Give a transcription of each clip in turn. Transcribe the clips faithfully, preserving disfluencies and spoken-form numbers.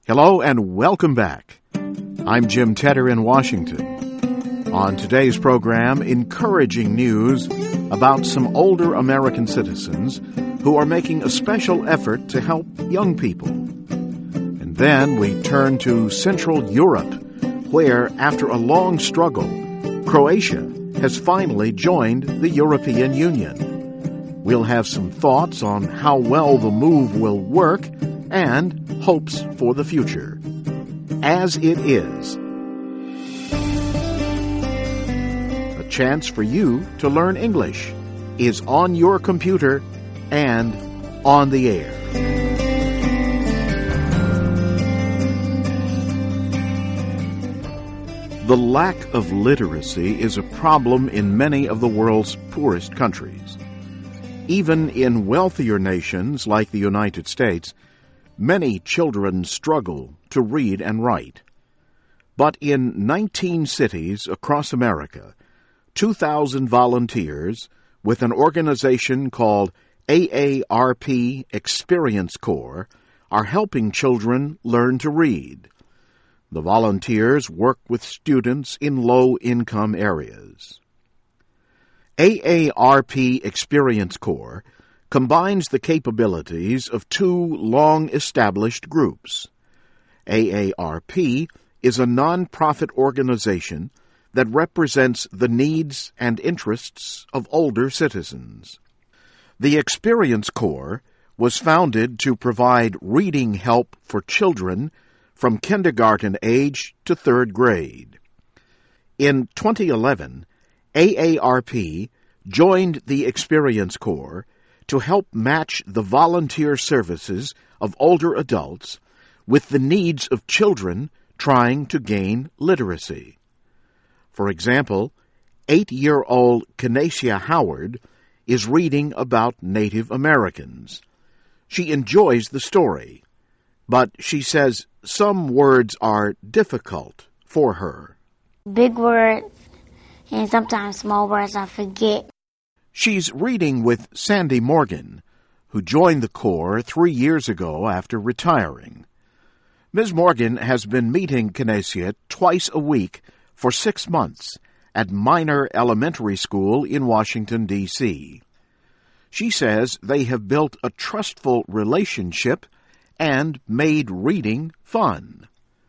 Hello and welcome back. I'm Jim Tedder in Washington. On today's program, encouraging news about some older American citizens who are making a special effort to help young people. And then we turn to Central Europe, where, after a long struggle, Croatia has finally joined the European Union. We'll have some thoughts on how well the move will work and hopes for the future. As It Is, a chance for you to learn English, is on your computer and on the air. The lack of literacy is a problem in many of the world's poorest countries. Even in wealthier nations like the United States, many children struggle to read and write. But in nineteen cities across America, two thousand volunteers with an organization called A A R P Experience Corps are helping children learn to read. The volunteers work with students in low-income areas. A A R P Experience Corps combines the capabilities of two long-established groups. A A R P is a non-profit organization that represents the needs and interests of older citizens. The Experience Corps was founded to provide reading help for children from kindergarten age to third grade. In twenty eleven, A A R P joined the Experience Corps to help match the volunteer services of older adults with the needs of children trying to gain literacy. For example, eight-year-old Canacia Howard is reading about Native Americans. She enjoys the story, but she says some words are difficult for her. Big words and sometimes small words I forget. She's reading with Sandy Morgan, who joined the Corps three years ago after retiring. Miz Morgan has been meeting Canacia twice a week for six months at Minor Elementary School in Washington, D C She says they have built a trustful relationship and made reading fun.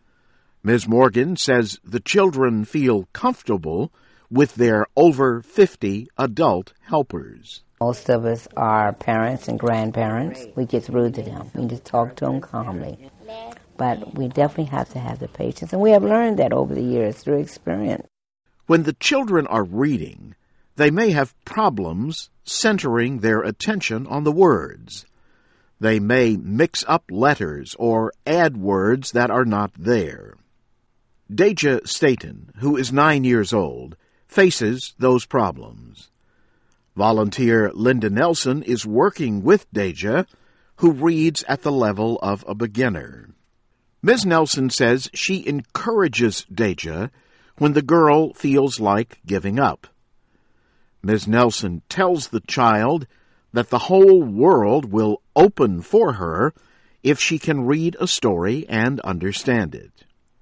Miz Morgan says the children feel comfortable with their over fifty adult helpers. Most of us are parents and grandparents. We get through to them. We just talk to them calmly. But we definitely have to have the patience, and we have learned that over the years through experience. When the children are reading, they may have problems centering their attention on the words. They may mix up letters or add words that are not there. Deja Staten, who is nine years old, faces those problems. Volunteer Linda Nelson is working with Deja, who reads at the level of a beginner. Miz Nelson says she encourages Deja when the girl feels like giving up. Miz Nelson tells the child that the whole world will open for her if she can read a story and understand it.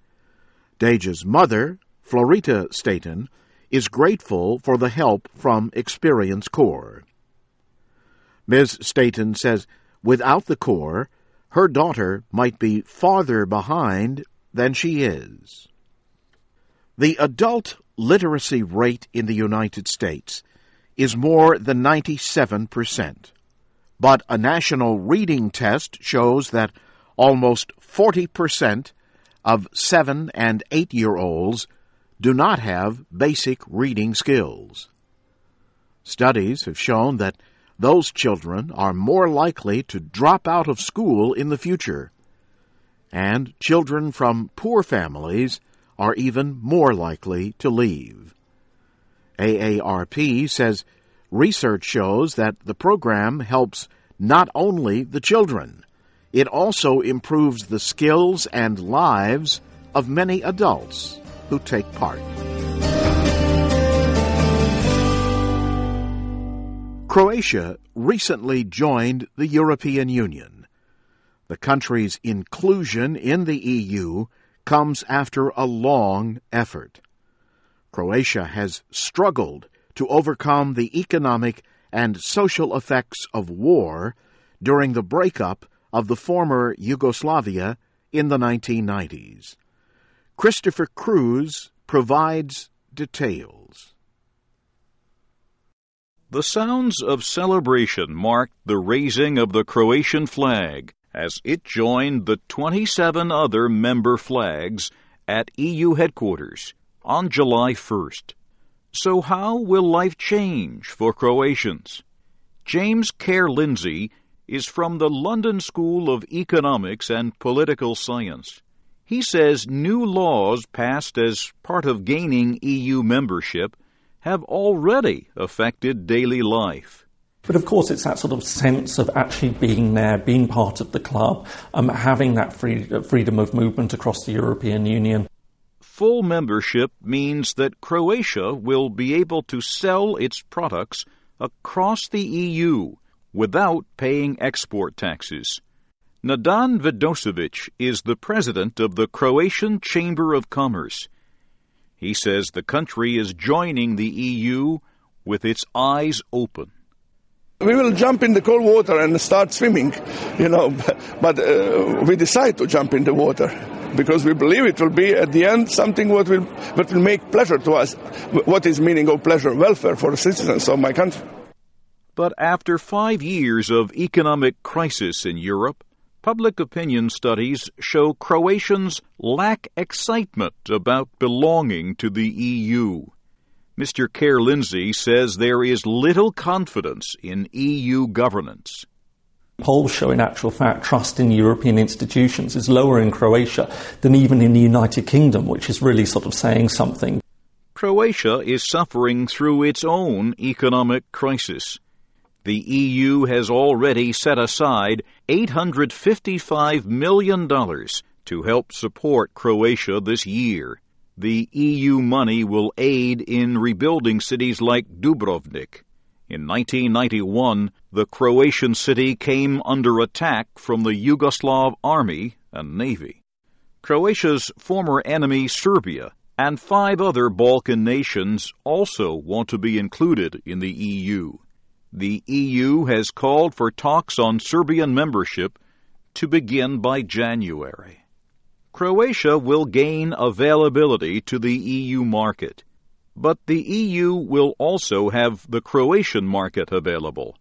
Deja's mother, Florita Staten, is grateful for the help from Experience Corps. Miz Staten says without the Corps, her daughter might be farther behind than she is. The adult literacy rate in the United States is more than ninety-seven percent, but a national reading test shows that almost forty percent of seven- and eight-year-olds do not have basic reading skills. Studies have shown that those children are more likely to drop out of school in the future, and children from poor families are even more likely to leave. A A R P says research shows that the program helps not only the children, it also improves the skills and lives of many adults who take part. Croatia recently joined the European Union. The country's inclusion in the E U comes after a long effort. Croatia has struggled to overcome the economic and social effects of war during the breakup of the former Yugoslavia in the nineteen nineties. Christopher Cruz provides details. The sounds of celebration marked the raising of the Croatian flag as it joined the twenty-seven other member flags at E U headquarters on July first. So how will life change for Croatians? James Kerr Lindsay is from the London School of Economics and Political Science. He says new laws passed as part of gaining E U membership have already affected daily life. But of course it's that sort of sense of actually being there, being part of the club, um, having that free, freedom of movement across the European Union. Full membership means that Croatia will be able to sell its products across the E U without paying export taxes. Nadan Vidosevic is the president of the Croatian Chamber of Commerce. He says the country is joining the E U with its eyes open. We will jump in the cold water and start swimming, you know, but uh, we decide to jump in the water because we believe it will be, at the end, something what will, what will make pleasure to us. What is meaning of pleasure? Welfare for the citizens of my country. But after five years of economic crisis in Europe, public opinion studies show Croatians lack excitement about belonging to the E U. Mister Kerr Lindsay says there is little confidence in E U governance. Polls show in actual fact trust in European institutions is lower in Croatia than even in the United Kingdom, which is really sort of saying something. Croatia is suffering through its own economic crisis. The E U has already set aside eight hundred fifty-five million dollars to help support Croatia this year. The E U money will aid in rebuilding cities like Dubrovnik. In nineteen ninety-one, the Croatian city came under attack from the Yugoslav army and navy. Croatia's former enemy, Serbia, and five other Balkan nations also want to be included in the E U. The E U has called for talks on Serbian membership to begin by January. Croatia will gain availability to the E U market, but the E U will also have the Croatian market available.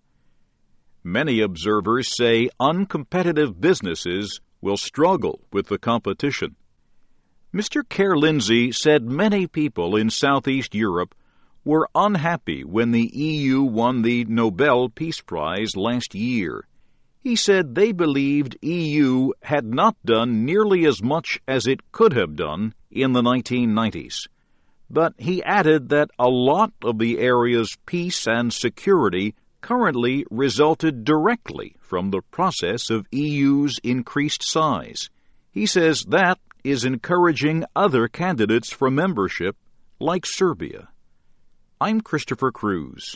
Many observers say uncompetitive businesses will struggle with the competition. Mister Kerr Lindsay said many people in Southeast Europe were unhappy when the E U won the Nobel Peace Prize last year. He said they believed E U had not done nearly as much as it could have done in the nineteen nineties. But he added that a lot of the area's peace and security currently resulted directly from the process of E U's increased size. He says that is encouraging other candidates for membership, like Serbia. I'm Christopher Cruz.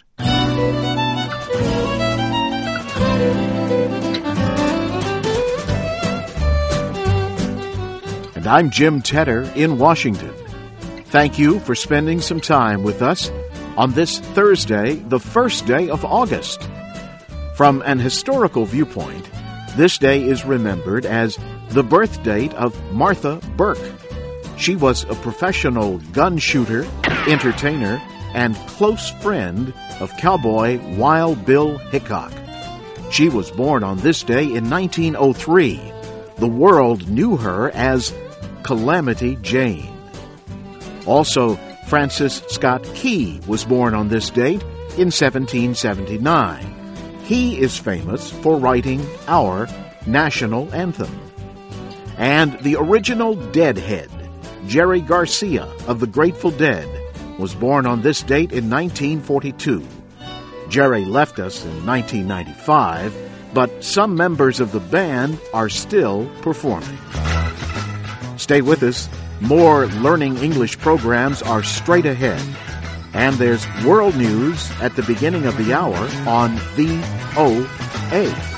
And I'm Jim Tedder in Washington. Thank you for spending some time with us on this Thursday, the first day of August. From an historical viewpoint, this day is remembered as the birth date of Martha Burke. She was a professional gun shooter, entertainer, and close friend of cowboy Wild Bill Hickok. She was born on this day in nineteen oh three. The world knew her as Calamity Jane. Also, Francis Scott Key was born on this date in seventeen seventy-nine. He is famous for writing our national anthem. And the original Deadhead, Jerry Garcia of the Grateful Dead, was born on this date in nineteen forty-two. Jerry left us in nineteen ninety-five, but some members of the band are still performing. Stay with us. More Learning English programs are straight ahead. And there's world news at the beginning of the hour on V O A.